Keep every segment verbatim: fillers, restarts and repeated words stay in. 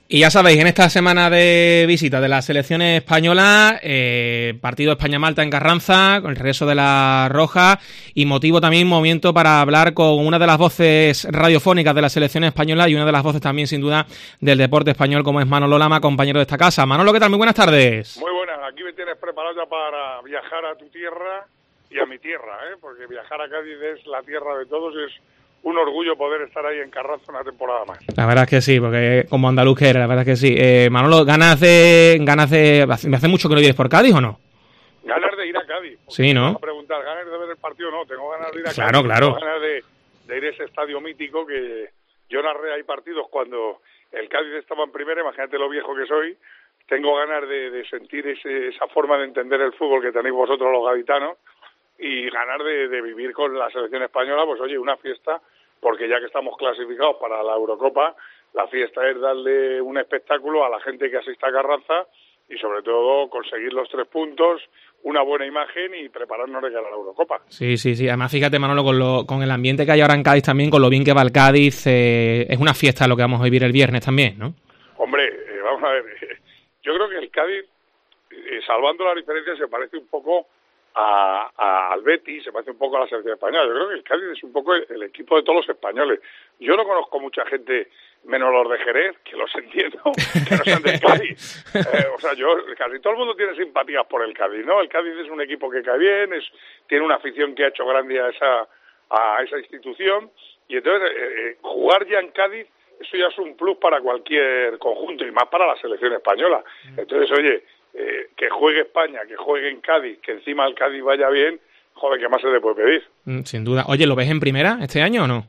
Y ya sabéis, en esta semana de visita de la selección española, eh, partido España-Malta en Carranza, con el regreso de la Roja, y motivo también, momento para hablar con una de las voces radiofónicas de la selección española y una de las voces también, sin duda, del deporte español, como es Manolo Lama, compañero de esta casa. Manolo, ¿qué tal? Muy buenas tardes. Muy buenas, aquí me tienes preparado ya para viajar a tu tierra y a mi tierra, ¿eh? Porque viajar a Cádiz es la tierra de todos y es un orgullo poder estar ahí en Carranza una temporada más. La verdad es que sí, porque como andaluz que eres, la verdad es que sí. Eh, Manolo, ¿ganas de, ganas de... ¿Me hace mucho que no vienes por Cádiz o no? Ganas de ir a Cádiz. Sí, ¿no? Me vas a preguntar, ¿ganas de ver el partido o no? Tengo ganas de ir a claro, Cádiz. Claro, Tengo ganas de, de ir a ese estadio mítico que yo narré ahí partidos cuando el Cádiz estaba en primera, imagínate lo viejo que soy. Tengo ganas de, de sentir ese, esa forma de entender el fútbol que tenéis vosotros los gaditanos y ganar de, de vivir con la selección española, pues oye, una fiesta, porque ya que estamos clasificados para la Eurocopa, la fiesta es darle un espectáculo a la gente que asista a Carranza y sobre todo conseguir los tres puntos, una buena imagen y prepararnos de cara a la Eurocopa. Sí, sí, sí. Además, fíjate, Manolo, con, lo, con el ambiente que hay ahora en Cádiz también, con lo bien que va el Cádiz, eh, es una fiesta lo que vamos a vivir el viernes también, ¿no? Hombre, eh, vamos a ver, eh, yo creo que el Cádiz, eh, salvando la diferencia, se parece un poco A, a, al Betis, se parece un poco a la selección española. Yo creo que el Cádiz es un poco el, el equipo de todos los españoles. Yo no conozco mucha gente, menos los de Jerez, que los entiendo, que no sean del Cádiz. Eh, o sea, yo, casi todo el mundo tiene simpatías por el Cádiz, ¿no? El Cádiz es un equipo que cae bien, es, tiene una afición que ha hecho grande a esa, a esa institución, y entonces eh, eh, jugar ya en Cádiz, eso ya es un plus para cualquier conjunto, y más para la selección española. Entonces, oye, Eh, que juegue España, que juegue en Cádiz, que encima el Cádiz vaya bien, joder, ¿qué más se le puede pedir? Mm, sin duda. Oye, ¿lo ves en primera este año o no?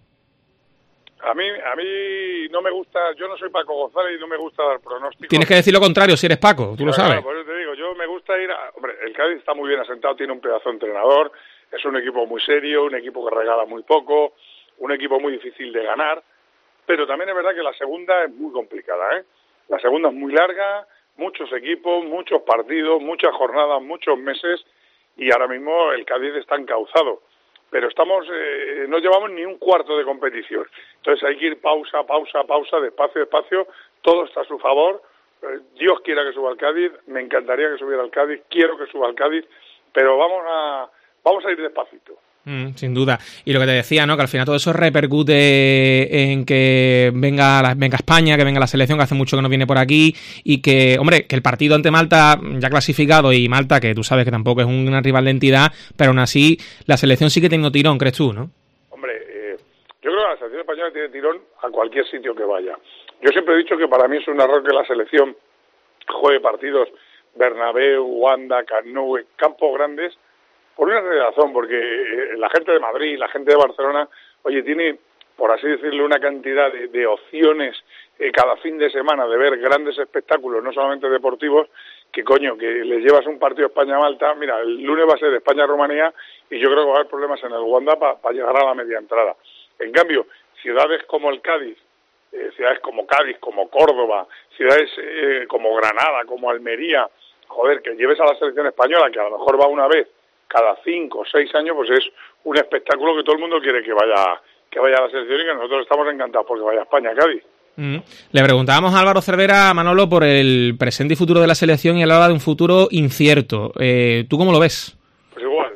A mí a mí no me gusta, yo no soy Paco González y no me gusta dar pronósticos. Tienes que decir lo contrario si eres Paco, tú claro, lo sabes. Claro, por eso te digo, yo me gusta ir a... Hombre, el Cádiz está muy bien asentado, tiene un pedazo de entrenador, es un equipo muy serio, un equipo que regala muy poco, un equipo muy difícil de ganar, pero también es verdad que la segunda es muy complicada, ¿eh? La segunda es muy larga, muchos equipos, muchos partidos, muchas jornadas, muchos meses, y ahora mismo el Cádiz está encauzado. Pero estamos, eh, no llevamos ni un cuarto de competición. Entonces hay que ir pausa, pausa, pausa, despacio, despacio, todo está a su favor. Eh, Dios quiera que suba el Cádiz, me encantaría que subiera el Cádiz, quiero que suba el Cádiz, pero vamos a, vamos a ir despacito. Mm, sin duda. Y lo que te decía, ¿no? Que al final todo eso repercute en que venga la, venga España, que venga la selección, que hace mucho que no viene por aquí, y que, hombre, que el partido ante Malta ya clasificado, y Malta, que tú sabes que tampoco es una rival de entidad, pero aún así la selección sí que tiene tirón, ¿crees tú, no? Hombre, eh, yo creo que la selección española tiene tirón a cualquier sitio que vaya. Yo siempre he dicho que para mí es un error que la selección juegue partidos Bernabéu, Wanda, Camp Nou, campos grandes, por una razón, porque la gente de Madrid, la gente de Barcelona, oye, tiene, por así decirlo, una cantidad de, de opciones eh, cada fin de semana de ver grandes espectáculos, no solamente deportivos, que coño, que les llevas un partido España-Malta, mira, el lunes va a ser España-Rumanía y yo creo que va a haber problemas en el Wanda para pa llegar a la media entrada. En cambio, ciudades como el Cádiz, eh, ciudades como Cádiz, como Córdoba, ciudades eh, como Granada, como Almería, joder, que lleves a la selección española, que a lo mejor va una vez cada cinco o seis años, pues es un espectáculo que todo el mundo quiere que vaya que vaya a la selección y que nosotros estamos encantados porque vaya a España, Cádiz. Mm. Le preguntábamos a Álvaro Cervera, a Manolo, por el presente y futuro de la selección y hablaba de un futuro incierto. Eh, ¿Tú cómo lo ves? Pues igual,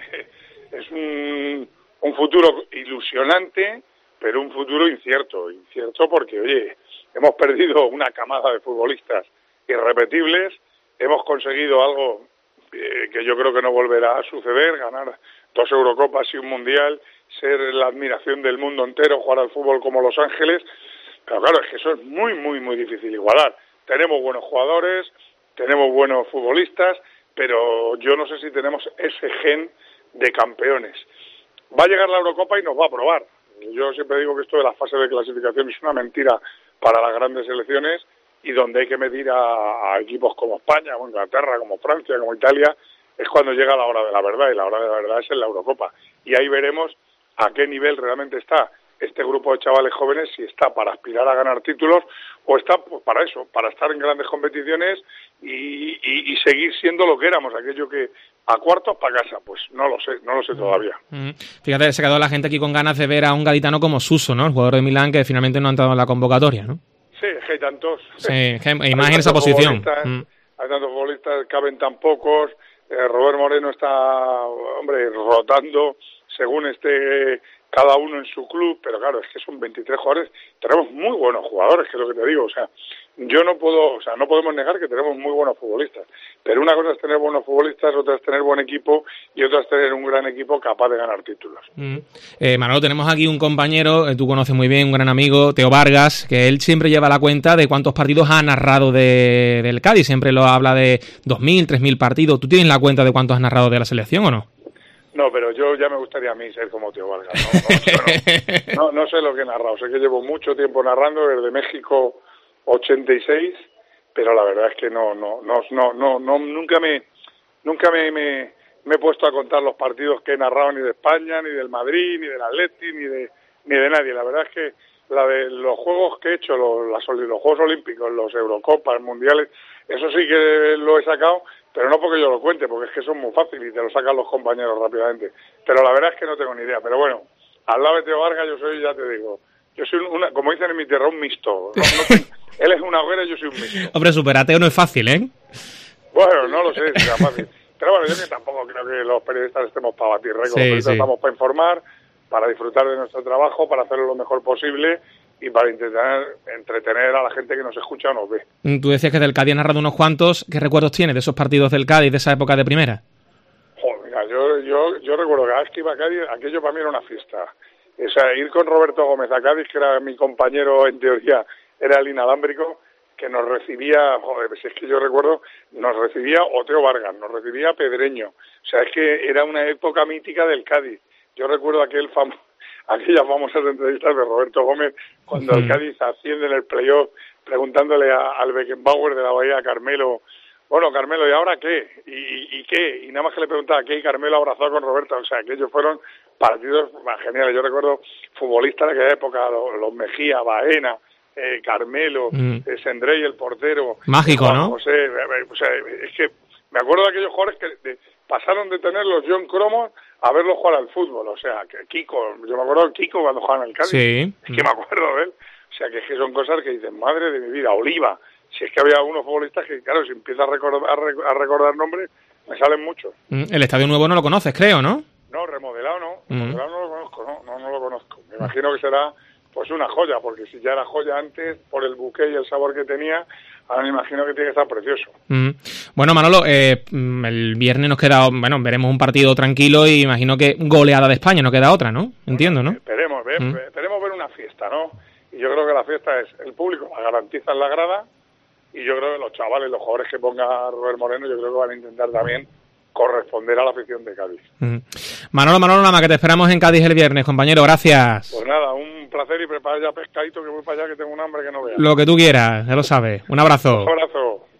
es un, un futuro ilusionante, pero un futuro incierto. Incierto porque, oye, hemos perdido una camada de futbolistas irrepetibles, hemos conseguido algo que yo creo que no volverá a suceder, ganar dos Eurocopas y un Mundial, ser la admiración del mundo entero, jugar al fútbol como Los Ángeles, pero claro, es que eso es muy, muy, muy difícil igualar. Tenemos buenos jugadores, tenemos buenos futbolistas, pero yo no sé si tenemos ese gen de campeones. Va a llegar la Eurocopa y nos va a probar. Yo siempre digo que esto de la fase de clasificación es una mentira para las grandes selecciones, y donde hay que medir a, a equipos como España, como Inglaterra, como Francia, como Italia, es cuando llega la hora de la verdad, y la hora de la verdad es en la Eurocopa. Y ahí veremos a qué nivel realmente está este grupo de chavales jóvenes, si está para aspirar a ganar títulos o está pues, para eso, para estar en grandes competiciones y, y, y seguir siendo lo que éramos, aquello que a cuartos para casa, pues no lo sé, no lo sé todavía. Mm. Fíjate, se quedó la gente aquí con ganas de ver a un gaditano como Suso, ¿no? El jugador de Milán que finalmente no ha entrado en la convocatoria, ¿no? Sí, es que hay tantos. Sí, es que hay más en esa posición. Mm. Hay tantos futbolistas, caben tan pocos. Eh, Robert Moreno está, hombre, rotando según esté cada uno en su club, pero claro, es que son veintitrés jugadores. Tenemos muy buenos jugadores, que es lo que te digo. O sea, yo no puedo, o sea, no podemos negar que tenemos muy buenos futbolistas. Pero una cosa es tener buenos futbolistas, otra es tener buen equipo y otra es tener un gran equipo capaz de ganar títulos. Mm. Eh, Manolo, tenemos aquí un compañero, eh, tú conoces muy bien, un gran amigo, Teo Vargas, que él siempre lleva la cuenta de cuántos partidos ha narrado de, del Cádiz. Siempre lo habla de dos mil, tres mil partidos. ¿Tú tienes la cuenta de cuántos has narrado de la selección o no? No, pero yo ya me gustaría a mí ser como Teo Vargas. No, no, no, no sé lo que he narrado. Sé que llevo mucho tiempo narrando desde México ochenta y seis, pero la verdad es que no, no, no, no, no, no nunca me, nunca me, me, me he puesto a contar los partidos que he narrado ni de España, ni del Madrid, ni del Atleti, ni de, ni de nadie. La verdad es que la de los juegos que he hecho, los, las, los Juegos Olímpicos, los Eurocopas, Mundiales, eso sí que lo he sacado, pero no porque yo lo cuente, porque es que son muy fáciles y te lo sacan los compañeros rápidamente. Pero la verdad es que no tengo ni idea. Pero bueno, al lado de Teo Vargas yo soy, ya te digo, yo soy una, como dicen en mi tierra, un mixto. No, no tengo, él es una hoguera y yo soy un mixto. Hombre, super ateo no es fácil, ¿eh? Bueno, no lo sé si es fácil. Pero bueno, yo que tampoco creo que los periodistas estemos para batir récords. Sí, los periodistas sí. estamos para informar, para disfrutar de nuestro trabajo, para hacerlo lo mejor posible y para intentar entretener a la gente que nos escucha o nos ve. Tú decías que del Cádiz has narrado unos cuantos. ¿Qué recuerdos tienes de esos partidos del Cádiz, de esa época de primera? Joder, mira, yo, yo, yo recuerdo que cada vez que iba a Cádiz, aquello para mí era una fiesta. O sea, ir con Roberto Gómez a Cádiz, que era mi compañero en teoría, era el inalámbrico, que nos recibía, joder, si es que yo recuerdo, nos recibía Oteo Vargas, nos recibía Pedreño. O sea, es que era una época mítica del Cádiz. Yo recuerdo aquel famoso aquellas famosas entrevistas de Roberto Gómez cuando el Cádiz asciende en el playoff preguntándole a, al Beckenbauer de la Bahía a Carmelo, bueno, Carmelo, ¿y ahora qué? ¿Y, y qué? Y nada más que le preguntaba qué, y Carmelo abrazado con Roberto. O sea, aquellos fueron partidos geniales. Yo recuerdo futbolistas de aquella época, los, los Mejía, Baena, eh, Carmelo, mm. eh, Sendrey, el portero. Mágico, Juan ¿no? José, eh, o sea, es que me acuerdo de aquellos jugadores que de, pasaron de tener los John Cromos a verlos jugar al fútbol. O sea, que Kiko, yo me acuerdo de Kiko cuando jugaba en el Cádiz. Sí. Es que me acuerdo de él. O sea, que es que son cosas que dicen, madre de mi vida, Oliva. Si es que había algunos futbolistas que, claro, si empiezas a recordar, a recordar nombres, me salen muchos. El Estadio Nuevo no lo conoces, creo, ¿no? No, remodelado no. Remodelado no lo conozco, no, no, no lo conozco. Me imagino que será, pues, una joya, porque si ya era joya antes, por el buque y el sabor que tenía, ahora me imagino que tiene que estar precioso. Mm. Bueno, Manolo, eh, el viernes nos queda, bueno, veremos un partido tranquilo y imagino que goleada de España, no queda otra, ¿no? Entiendo, bueno, ¿no? Esperemos, ver, mm. esperemos ver una fiesta, ¿no? Y yo creo que la fiesta es, el público la garantiza en la grada, y yo creo que los chavales, los jugadores que ponga Robert Moreno, yo creo que van a intentar también corresponder a la afición de Cádiz. Mm. Manolo, Manolo, nada más que te esperamos en Cádiz el viernes, compañero, gracias. Pues nada, un placer y prepara ya pescadito que voy para allá que tengo un hambre que no veas. Lo que tú quieras, ya lo sabes. Un abrazo. Un abrazo.